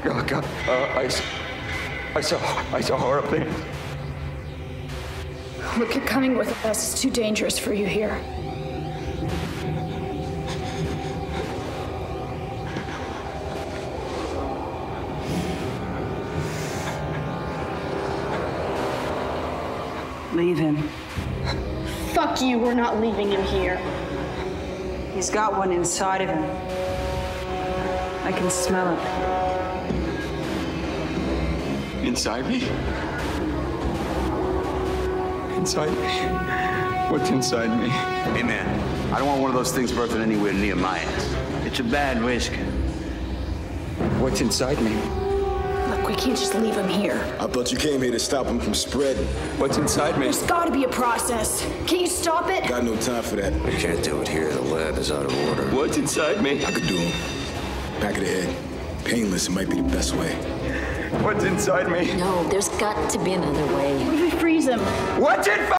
Oh, God. I saw horrible things. Look, you're coming with us. It's too dangerous for you here. Leave him. Fuck you, we're not leaving him here. He's got one inside of him. I can smell it. Inside me? Inside me? What's inside me? Hey, man, I don't want one of those things birthing anywhere near my ass. It's a bad risk. What's inside me? Look, we can't just leave him here. I thought you came here to stop him from spreading. What's inside me? There's gotta be a process. Can you stop it? Got no time for that. We can't do it here. The lab is out of order. What's inside me? I could do him. Back of the head. Painless might be the best way. What's inside me? No, there's got to be another way. What if we freeze him? What's in